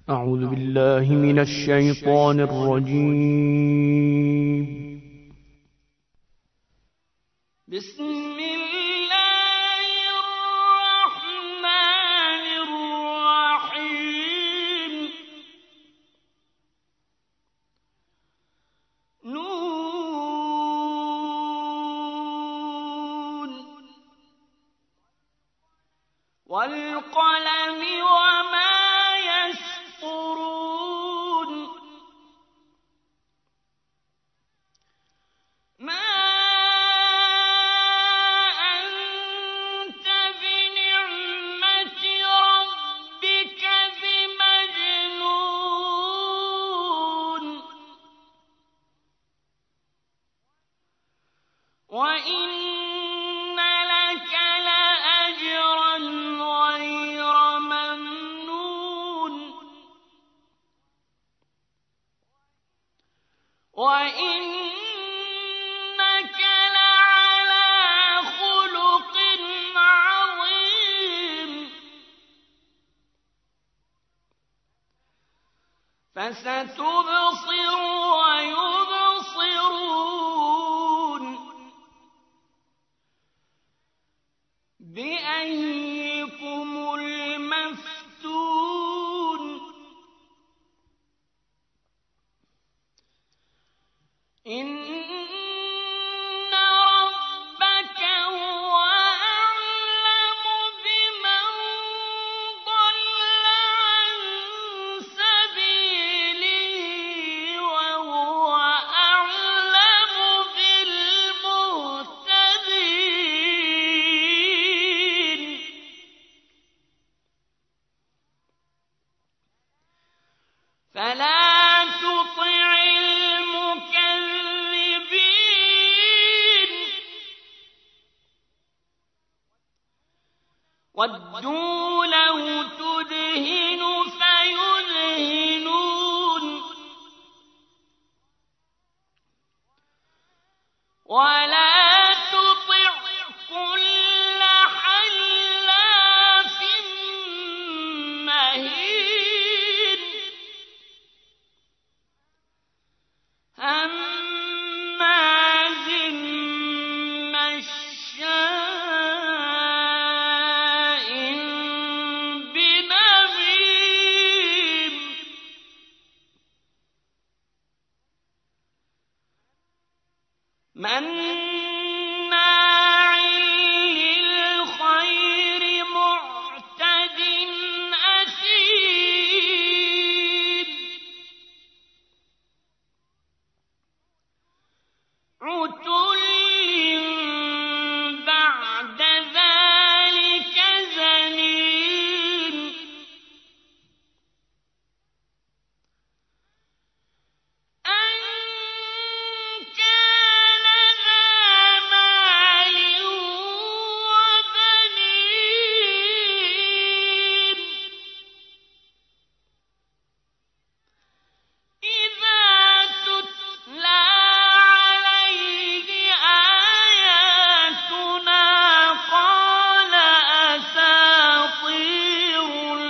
أعوذ بالله من الشيطان الرجيم. بسم الله الرحمن الرحيم. نون والقلم وما يسطرون. ما أنت بنعمة ربك بمجنون. وإن لك لأجرا غير ممنون. وإنك لعلى خلق عظيم. فستبصر ويبصرون بأيكم المفتون. إن ربك هو أعلم بمن ضل عن سبيله وهو أعلم بالمهتدين. فلا تطع المكذبين. ودوا لو تدهن فيدهنون. ولا تطع كل حلاف مهين هماز مشاء بنميم. مناع للخير معتد أثيم. عتل بعد ذلك زنيم. أن كان ذا مال وبنين. إذا تتلى عليه آياتنا قال أساطير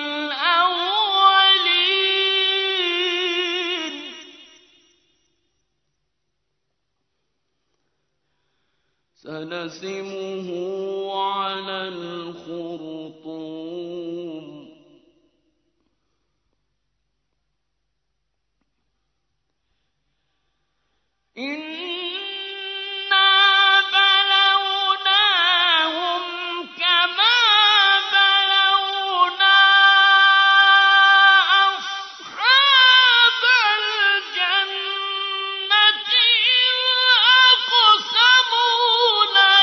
الأولين. سنسمه على الخرطوم. إنا بلوناهم كما بلونا أصحاب الجنة إذ أقسموا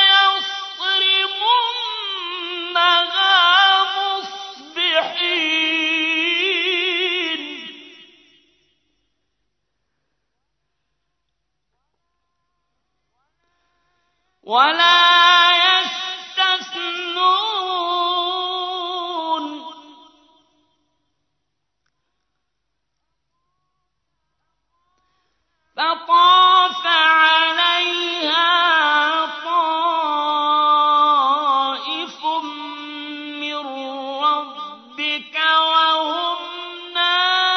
ليصرمنها مصبحين. ولا يستثنون. فطاف عليها طائف من ربك وهم نائمون.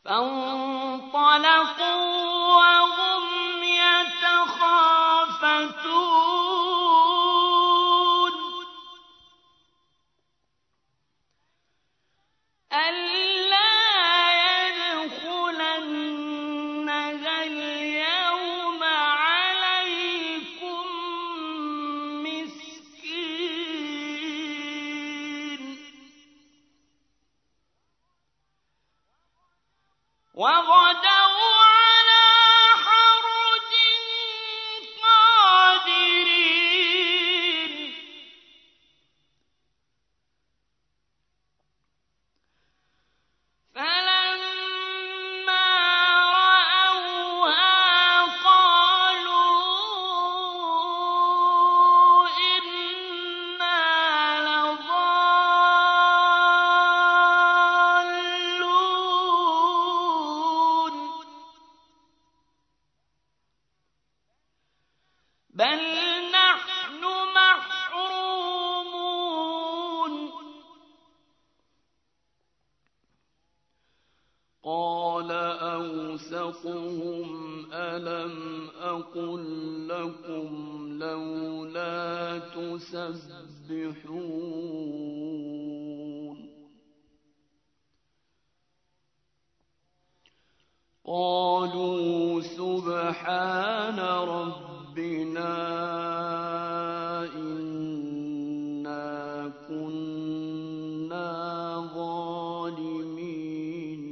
فانطلقوا وهم يتخافتون ألا يدخلنها اليوم عليكم مسكين وغدوا على حرد قادرين فلما رأوها قالوا إنا لضالون بل نحن محرومون قال أوسطهم ألم أقل لكم لولا تسبحون قالوا سبحان ربنا إنا كنا ظالمين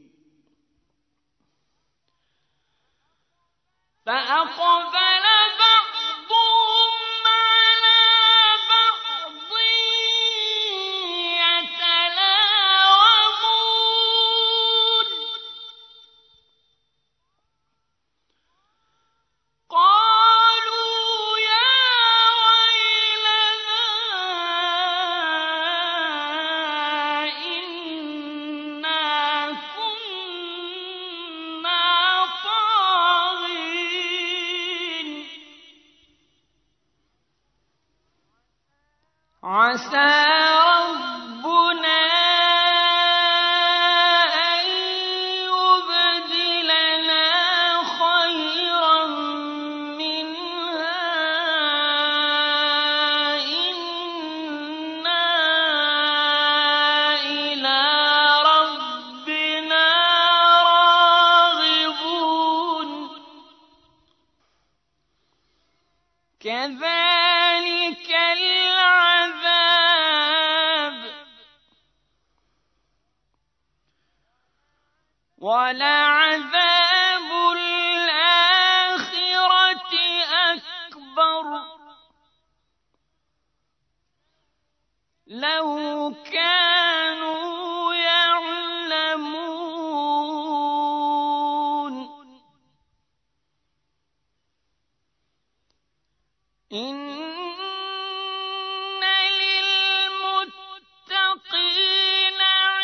فأقبل بعضهم على بعض يتلاومون قالوا يا ويلنا إنا كنا طاغين عسى ربنا أن يبدلنا خيرا منها إنا إلى ربنا راغبون كذلك العذاب ولعذاب الآخرة أكبر لو كانوا يعلمون إن للمتقين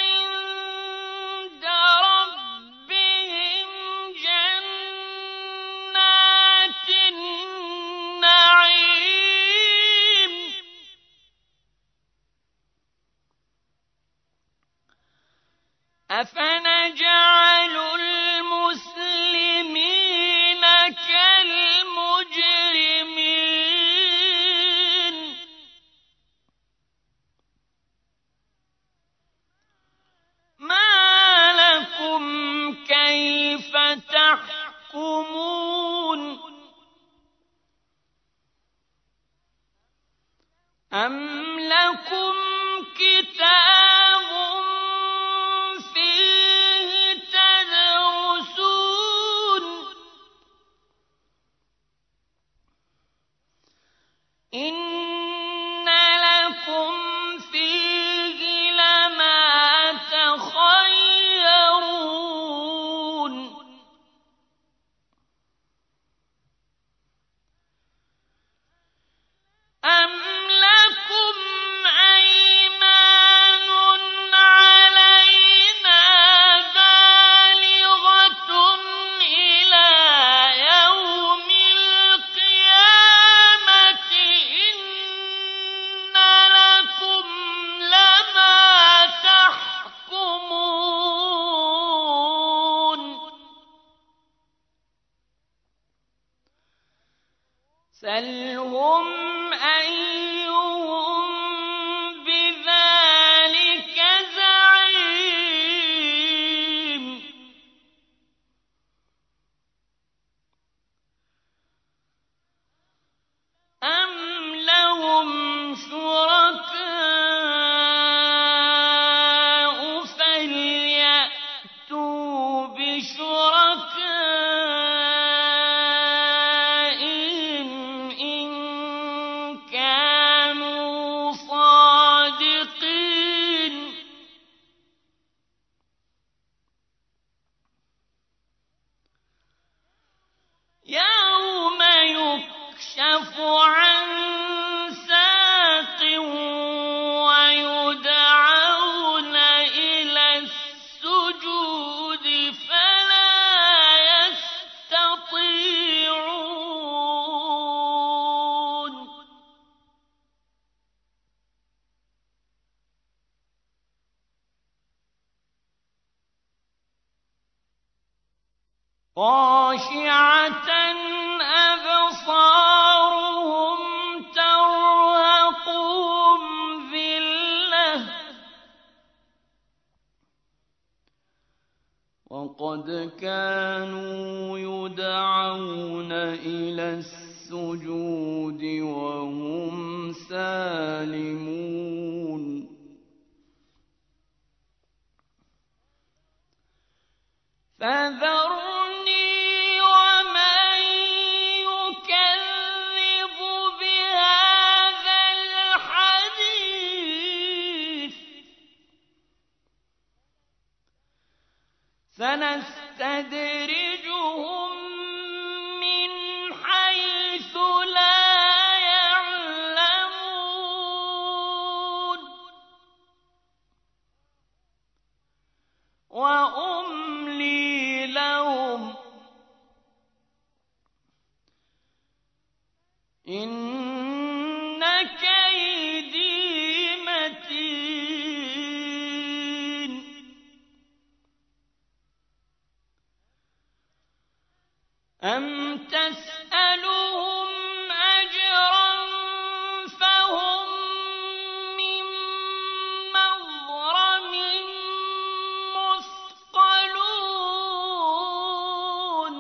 عند ربهم جنات النعيم أفنجعل المسلمين كالمجرمين ما لكم كيف تحكمون أم لكم كتاب فيه سَلْهُمْ أَيُّهُم بِذَٰلِكَ زَعِيمٌ أَمْ لَهُمْ شُرَكَاءُ فَلْيَأْتُوا بِشُرَكَائِهِمْ إِن كَانُوا صَادِقِينَ يَوْمَ يُكْشَفُ عَن سَاقٍ وَيُدْعَوْنَ إِلَى السُّجُودِ فَلَا يَسْتَطِيعُونَ خَاشِعَةً أَبْصَارُهُمْ تَرْهَقُهُمْ ذِلَّةٌ وَقَدْ كَانُوا يُدْعَوْنَ إِلَى السُّجُودِ وَهُمْ سَالِمُونَ فَذَرْنِي وَمَن يُكَذِّبُ بِهَٰذَا الْحَدِيثِ سَنَسْتَدْرِجُهُم مِّنْ حَيْثُ لَا يَعْلَمُونَ وَأُمْلِي لَهُمْ إِنَّ كَيْدِي مَتِينٌ أَمْ تَسْأَلُهُمْ أَجْرًا فَهُم مِّن مَّغْرَمٍ مُّثْقَلُونَ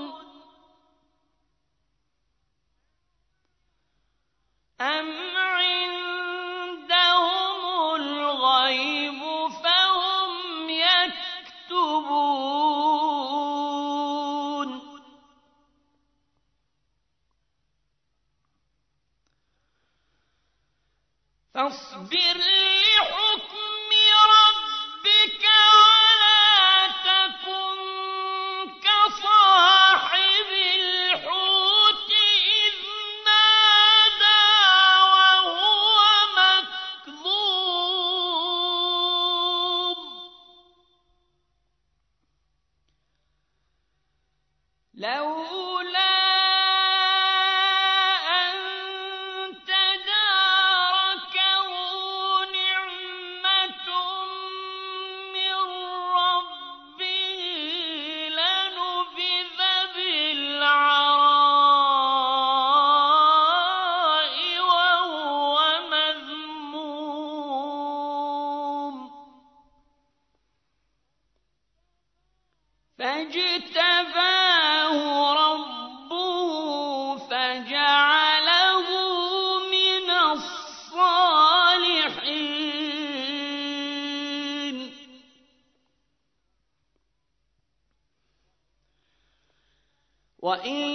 أَمْ عِندَهُمُ الْغَيْبُ فَهُمْ يَكْتُبُونَ فاصبر لحكم ربك ولا تكن كصاحب الحوت إذ نادى وهو مكظوم لولا أن تداركه نعمة من ربه لنبذ بالعراء وهو مذموم فاجتباه ربه فجعله من الصالحين وإن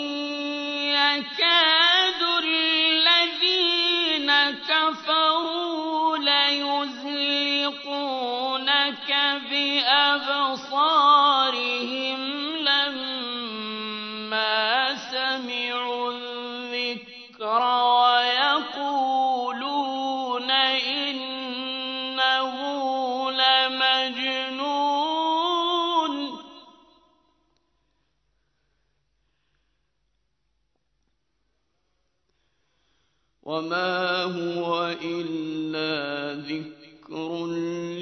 يكاد الذين كفروا ليزلقونك بأبصارهم لما سمعوا الذكر ويقولون إنه لمجنون وما هو إلا ذكر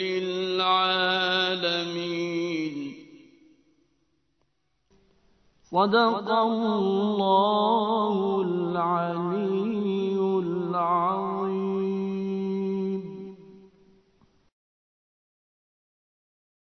للعالمين صدق الله العلي العظيم.